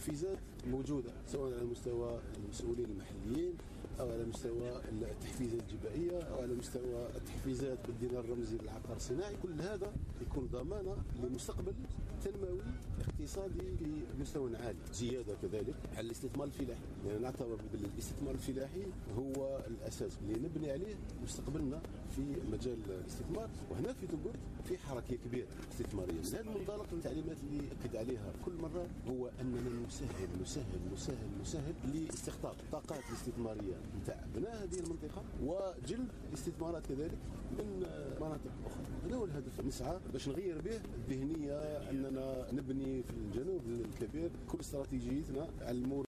التحفيزات موجودة سواء على مستوى المسؤولين المحليين أو على مستوى التحفيزات الجبائية أو على مستوى التحفيزات بالدينار الرمزي للعقار الصناعي. كل هذا يكون ضمانة لمستقبل تنموي اقتصادي بمستوى عالي. زيادة كذلك على الاستثمار الفلاحي، يعني نعتبر بأن الاستثمار الفلاحي هو الأساس اللي نبني عليه مستقبلنا في مجال الاستثمار. وهنا في تنقر في حركة كبيرة استثمارية. من هذا المنطلق التعليمات اللي أكد عليها كل مرة هو أننا نسهل لاستقطاب الطاقات الاستثمارية نتاع بناء هذه المنطقة وجلب الاستثمارات كذلك من مناطق أخرى. هذا هو الهدف، نسعى باش نغير به الذهنية أننا نبني في الجنوب الكبير كل استراتيجيتنا على المور